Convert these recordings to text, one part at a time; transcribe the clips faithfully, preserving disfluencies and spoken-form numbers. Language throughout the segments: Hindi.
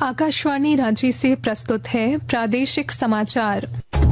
आकाशवाणी रांची से प्रस्तुत है प्रादेशिक समाचार।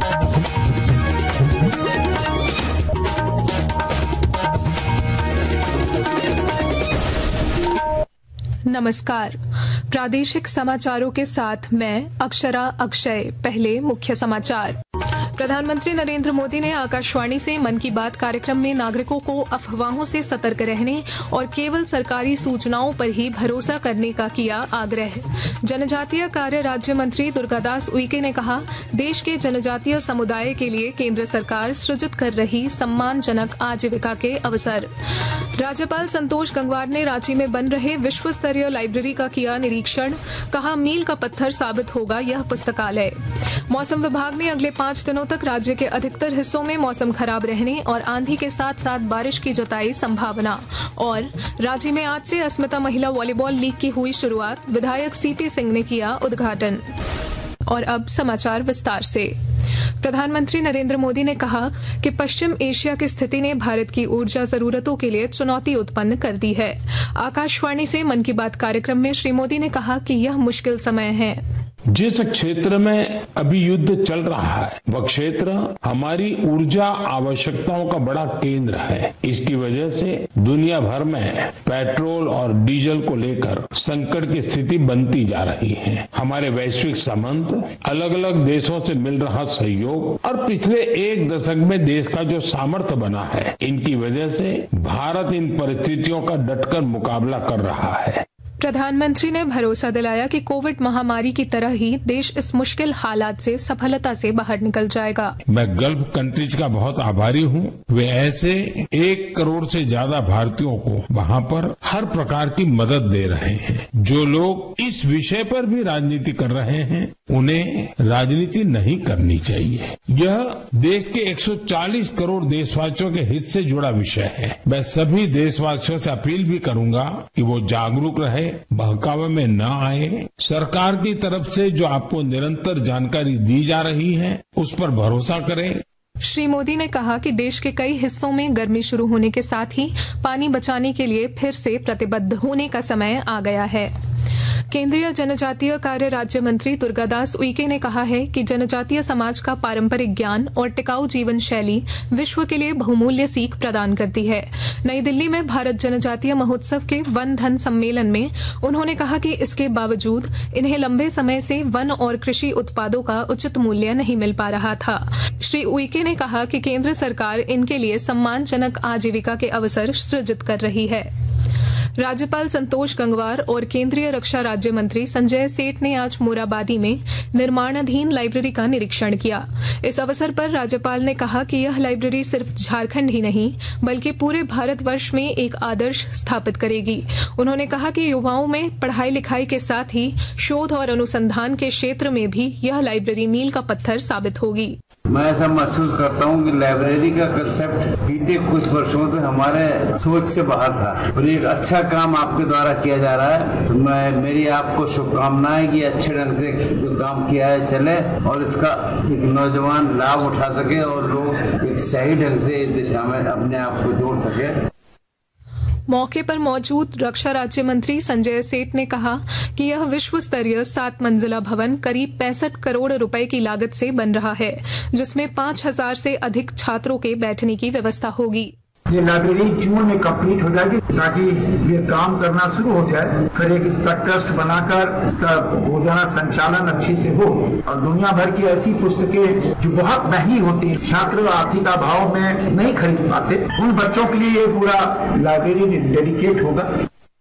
नमस्कार, प्रादेशिक समाचारों के साथ मैं अक्षरा अक्षय। पहले मुख्य समाचार। प्रधानमंत्री नरेंद्र मोदी ने आकाशवाणी से मन की बात कार्यक्रम में नागरिकों को अफवाहों से सतर्क रहने और केवल सरकारी सूचनाओं पर ही भरोसा करने का किया आग्रह। जनजातीय कार्य राज्य मंत्री दुर्गादास उइके ने कहा, देश के जनजातीय समुदाय के लिए केंद्र सरकार सृजित कर रही सम्मानजनक आजीविका के अवसर। राज्यपाल संतोष गंगवार ने रांची में बन रहे विश्व स्तरीय लाइब्रेरी का किया निरीक्षण। कहा, मील का पत्थर साबित होगा यह पुस्तकालय। मौसम विभाग ने अगले पांच दिनों तक राज्य के अधिकतर हिस्सों में मौसम खराब रहने और आंधी के साथ साथ बारिश की जताई संभावना। और राज्य में आज से अस्मिता महिला वॉलीबॉल लीग की हुई शुरुआत। विधायक सीपी सिंह ने किया उद्घाटन। और अब समाचार विस्तार से। प्रधानमंत्री नरेंद्र मोदी ने कहा कि पश्चिम एशिया की स्थिति ने भारत की ऊर्जा जरूरतों के लिए चुनौती उत्पन्न कर दी है। आकाशवाणी से मन की बात कार्यक्रम में श्री मोदी ने कहा कि यह मुश्किल समय है। जिस क्षेत्र में अभी युद्ध चल रहा है वह क्षेत्र हमारी ऊर्जा आवश्यकताओं का बड़ा केंद्र है। इसकी वजह से दुनिया भर में पेट्रोल और डीजल को लेकर संकट की स्थिति बनती जा रही है। हमारे वैश्विक संबंध, अलग अलग देशों से मिल रहा सहयोग और पिछले एक दशक में देश का जो सामर्थ्य बना है, इनकी वजह से भारत इन परिस्थितियों का डटकर मुकाबला कर रहा है। प्रधानमंत्री ने भरोसा दिलाया कि कोविड महामारी की तरह ही देश इस मुश्किल हालात से सफलता से बाहर निकल जाएगा। मैं गल्फ कंट्रीज का बहुत आभारी हूँ। वे ऐसे एक करोड़ से ज्यादा भारतीयों को वहाँ पर हर प्रकार की मदद दे रहे हैं। जो लोग इस विषय पर भी राजनीति कर रहे हैं, उन्हें राजनीति नहीं करनी चाहिए। यह देश के एक सौ चालीस करोड़ देशवासियों के हित से जुड़ा विषय है। मैं सभी देशवासियों से अपील भी करूंगा कि वो जागरूक रहे, बहकावे में न आए। सरकार की तरफ से जो आपको निरंतर जानकारी दी जा रही है, उस पर भरोसा करें। श्री मोदी ने कहा कि देश के कई हिस्सों में गर्मी शुरू होने के साथ ही पानी बचाने के लिए फिर से प्रतिबद्ध होने का समय आ गया है। केंद्रीय जनजातीय कार्य राज्य मंत्री दुर्गादास उइके ने कहा है कि जनजातीय समाज का पारंपरिक ज्ञान और टिकाऊ जीवन शैली विश्व के लिए बहुमूल्य सीख प्रदान करती है। नई दिल्ली में भारत जनजातीय महोत्सव के वन धन सम्मेलन में उन्होंने कहा कि इसके बावजूद इन्हें लंबे समय से वन और कृषि उत्पादों का उचित मूल्य नहीं मिल पा रहा था। श्री उइके ने कहा कि केंद्र सरकार इनके लिए सम्मानजनक आजीविका के अवसर सृजित कर रही है। राज्यपाल संतोष गंगवार और केंद्रीय रक्षा राज्य मंत्री संजय सेठ ने आज मोराबादी में निर्माणाधीन लाइब्रेरी का निरीक्षण किया। इस अवसर पर राज्यपाल ने कहा कि यह लाइब्रेरी सिर्फ झारखंड ही नहीं बल्कि पूरे भारतवर्ष में एक आदर्श स्थापित करेगी। उन्होंने कहा कि युवाओं में पढ़ाई लिखाई के साथ ही शोध और अनुसंधान के क्षेत्र में भी यह लाइब्रेरी मील का पत्थर साबित होगी। मैं ऐसा महसूस करता हूँ कि लाइब्रेरी का कंसेप्ट बीते कुछ वर्षों से हमारे सोच से बाहर था और एक अच्छा काम आपके द्वारा किया जा रहा है। तो मैं मेरी आपको शुभकामनाएं कि अच्छे ढंग से जो काम किया है चले और इसका एक नौजवान लाभ उठा सके और लोग एक सही ढंग से इस दिशा में अपने आप को जोड़ सके। मौके पर मौजूद रक्षा राज्य मंत्री संजय सेठ ने कहा कि यह विश्व स्तरीय सात मंजिला भवन करीब पैंसठ करोड़ रुपए की लागत से बन रहा है, जिसमें पांच हजार से अधिक छात्रों के बैठने की व्यवस्था होगी। ये लाइब्रेरी जून में कंप्लीट हो जाएगी ताकि ये काम करना शुरू हो जाए। फिर एक इसका ट्रस्ट बनाकर इसका रोजाना संचालन अच्छे से हो और दुनिया भर की ऐसी पुस्तकें जो बहुत महंगी होती है, छात्र आर्थिक अभाव में नहीं खरीद पाते, उन बच्चों के लिए ये पूरा लाइब्रेरी डेडिकेट होगा।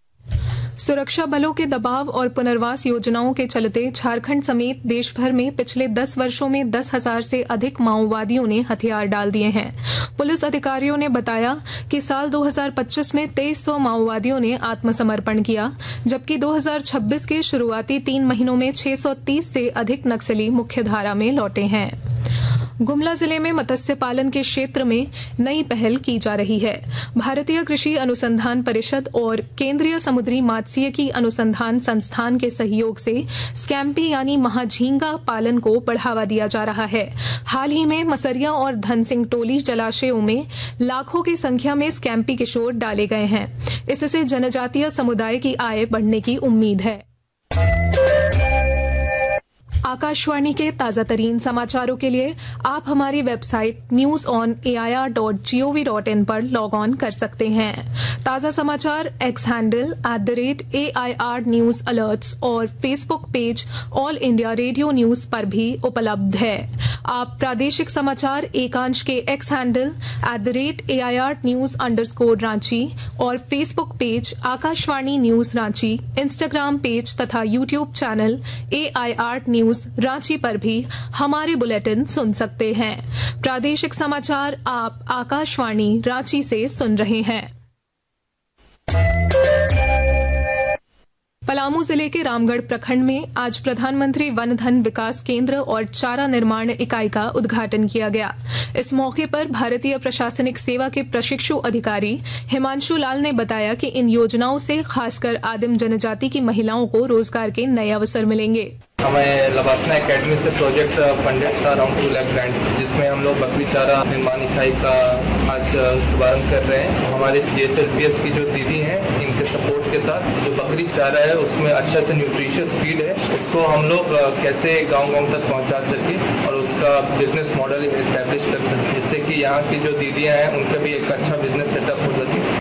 सुरक्षा बलों के दबाव और पुनर्वास योजनाओं के चलते झारखंड समेत देश भर में पिछले दस वर्षों में दस हजार से अधिक माओवादियों ने हथियार डाल दिए हैं। पुलिस अधिकारियों ने बताया कि साल दो हज़ार पच्चीस में तेईस सौ माओवादियों ने आत्मसमर्पण किया, जबकि दो हज़ार छब्बीस के शुरुआती तीन महीनों में छह सौ तीस से अधिक नक्सली मुख्यधारा में लौटे हैं। गुमला जिले में मत्स्य पालन के क्षेत्र में नई पहल की जा रही है। भारतीय कृषि अनुसंधान परिषद और केंद्रीय समुद्री मात्स्यिकी अनुसंधान संस्थान के सहयोग से स्कैम्पी यानी महाझींगा पालन को बढ़ावा दिया जा रहा है। हाल ही में मसरिया और धनसिंह टोली जलाशयों में लाखों की संख्या में स्कैम्पी किशोर डाले गए हैं। इससे जनजातीय समुदाय की आय बढ़ने की उम्मीद है। आकाशवाणी के ताजा तरीन समाचारों के लिए आप हमारी website news on A I R dot G O V dot in पर लॉग ऑन कर सकते हैं। ताजा समाचार X handle at the rate A I R news alerts और Facebook page All India Radio News पर भी उपलब्ध है। आप प्रादेशिक समाचार एकांश के X handle at the rate A I R news underscore Ranchi और Facebook page Akashvani news Ranchi, Instagram page तथा YouTube channel A I R news Ranchi पर भी हमारे बुलेटिन सुन सकते हैं। प्रादेशिक समाचार आप आकाशवाणी रांची से सुन रहे हैं। पलामू जिले के रामगढ़ प्रखंड में आज प्रधानमंत्री वन धन विकास केंद्र और चारा निर्माण इकाई का उद्घाटन किया गया। इस मौके पर भारतीय प्रशासनिक सेवा के प्रशिक्षु अधिकारी हिमांशु लाल ने बताया कि इन योजनाओं से खासकर आदिम जनजाति की महिलाओं को रोजगार के नए अवसर मिलेंगे। हमें लवासना एकेडमी से प्रोजेक्ट फंडेड था अराउंड टू लाख ग्रांट्स, जिसमें हम लोग बकरी चारा निर्माण इकाई का आज शुभारंभ कर रहे हैं। हमारे J S L P S की जो दीदी हैं, इनके सपोर्ट के साथ जो बकरी चारा है उसमें अच्छा से न्यूट्रिशियस फीड है, उसको हम लोग कैसे गाँव गाँव तक पहुँचा सके और उसका बिजनेस मॉडल इस्टेब्लिश कर सके, जिससे कि यहाँ की जो दीदियाँ हैं उनका भी एक अच्छा बिजनेस सेटअप हो सके।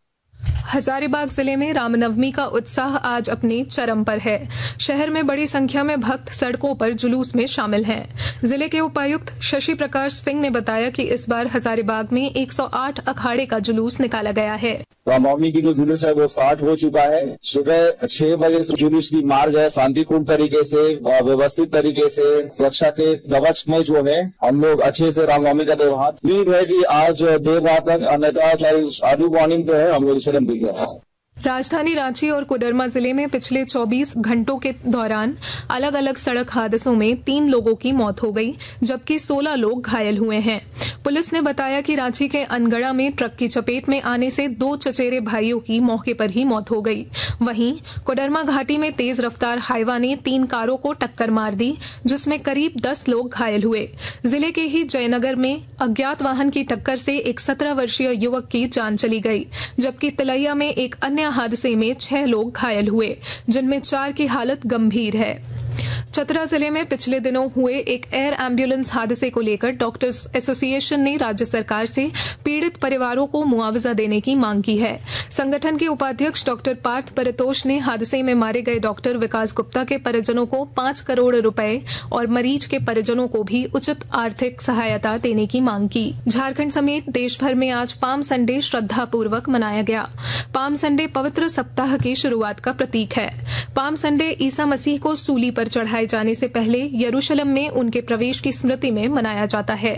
हजारीबाग जिले में रामनवमी का उत्साह आज अपने चरम पर है। शहर में बड़ी संख्या में भक्त सड़कों पर जुलूस में शामिल हैं। जिले के उपायुक्त शशि प्रकाश सिंह ने बताया कि इस बार हजारीबाग में एक सौ आठ अखाड़े का जुलूस निकाला गया है। रामनवमी की जो जुलूस है वो स्टार्ट हो चुका है। सुबह छह बजे से जुलूस की मार्ग है, शांतिपूर्ण तरीके से और व्यवस्थित तरीके से सुरक्षा के कवच में जो है हम लोग अच्छे से रामनवमी का त्योहार। उम्मीद है कि आज देर रात तक अन्यथा अर्ली मॉर्निंग पे है हम लोग इसे रंग राजधानी रांची और कोडरमा जिले में पिछले चौबीस घंटों के दौरान अलग अलग सड़क हादसों में तीन लोगों की मौत हो गई, जबकि सोलह लोग घायल हुए हैं। पुलिस ने बताया कि रांची के अनगढ़ा में ट्रक की चपेट में आने से दो चचेरे भाइयों की मौके पर ही मौत हो गई। वहीं कोडरमा घाटी में तेज रफ्तार हाईवा ने तीन कारों को टक्कर मार दी, जिसमें करीब दस लोग घायल हुए। जिले के ही जयनगर में अज्ञात वाहन की टक्कर से एक सत्रह वर्षीय युवक की जान चली गई, जबकि तिलैया में एक अन्य हादसे में छह लोग घायल हुए, जिनमें चार की हालत गंभीर है। चतरा जिले में पिछले दिनों हुए एक एयर एम्बुलेंस हादसे को लेकर डॉक्टर्स एसोसिएशन ने राज्य सरकार से पीड़ित परिवारों को मुआवजा देने की मांग की है। संगठन के उपाध्यक्ष डॉक्टर पार्थ परितोष ने हादसे में मारे गए डॉक्टर विकास गुप्ता के परिजनों को पांच करोड़ रुपए और मरीज के परिजनों को भी उचित आर्थिक सहायता देने की मांग की। झारखंड समेत देश भर में आज पाम संडे श्रद्धापूर्वक मनाया गया। पाम संडे पवित्र सप्ताह की शुरुआत का प्रतीक है। पाम संडे ईसा मसीह को सूली पर चढ़ाए जाने से पहले यरूशलेम में उनके प्रवेश की स्मृति में मनाया जाता है।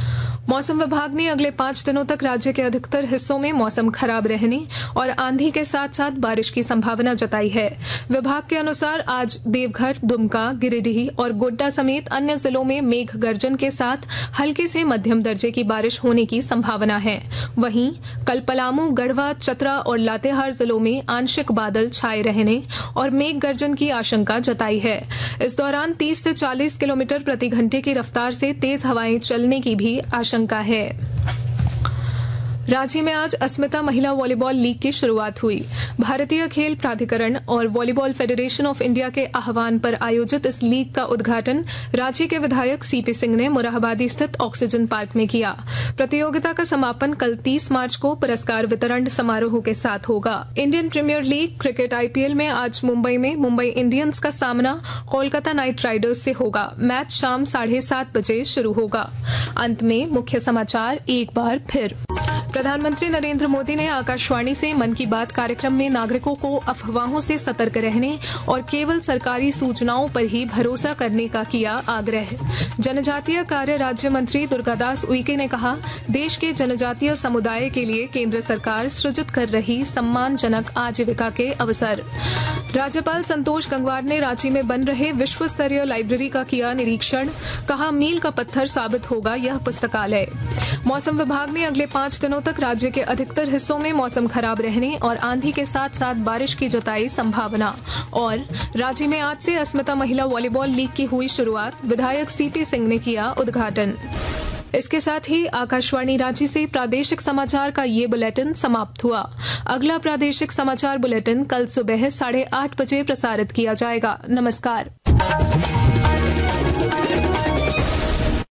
मौसम विभाग ने अगले पांच दिनों तक राज्य के अधिकतर हिस्सों में मौसम खराब रहने और आंधी के साथ साथ बारिश की संभावना जताई है। विभाग के अनुसार आज देवघर, दुमका, गिरिडीह और गोड्डा समेत अन्य जिलों में मेघ गर्जन के साथ हल्के से मध्यम दर्जे की बारिश होने की संभावना है। वहीं कल पलामू, गढ़वा, चतरा और लातेहार जिलों में आंशिक बादल छाए रहने और मेघ गर्जन की आशंका जताई है। इस दौरान तीस से चालीस किलोमीटर प्रति घंटे की रफ्तार से तेज हवाएं चलने की भी आशंका है। रांची में आज अस्मिता महिला वॉलीबॉल लीग की शुरुआत हुई। भारतीय खेल प्राधिकरण और वॉलीबॉल फेडरेशन ऑफ इंडिया के आह्वान पर आयोजित इस लीग का उद्घाटन रांची के विधायक सीपी सिंह ने मुराबादी स्थित ऑक्सीजन पार्क में किया। प्रतियोगिता का समापन कल तीस मार्च को पुरस्कार वितरण समारोह के साथ होगा। Indian Premier League cricket I P L में आज मुंबई में मुंबई इंडियंस का सामना कोलकाता नाइट राइडर्स से होगा। मैच शाम साढ़े सात बजे शुरू होगा। अंत में मुख्य समाचार एक बार फिर। प्रधानमंत्री नरेंद्र मोदी ने आकाशवाणी से मन की बात कार्यक्रम में नागरिकों को अफवाहों से सतर्क रहने और केवल सरकारी सूचनाओं पर ही भरोसा करने का किया आग्रह। जनजातीय कार्य राज्य मंत्री दुर्गादास उइके ने कहा, देश के जनजातीय समुदाय के लिए केंद्र सरकार सृजित कर रही सम्मानजनक आजीविका के अवसर। राज्यपाल संतोष गंगवार ने रांची में बन रहे विश्व स्तरीय लाइब्रेरी का किया निरीक्षण। कहा, मील का पत्थर साबित होगा यह पुस्तकालय। मौसम विभाग ने अगले पांच दिनों तक राज्य के अधिकतर हिस्सों में मौसम खराब रहने और आंधी के साथ साथ बारिश की जताई संभावना। और रांची में आज से अस्मिता महिला वॉलीबॉल लीग की हुई शुरुआत। विधायक सीपी सिंह ने किया उद्घाटन। इसके साथ ही आकाशवाणी रांची से प्रादेशिक समाचार का ये बुलेटिन समाप्त हुआ। अगला प्रादेशिक समाचार बुलेटिन कल सुबह साढ़े आठ बजे प्रसारित किया जाएगा। नमस्कार।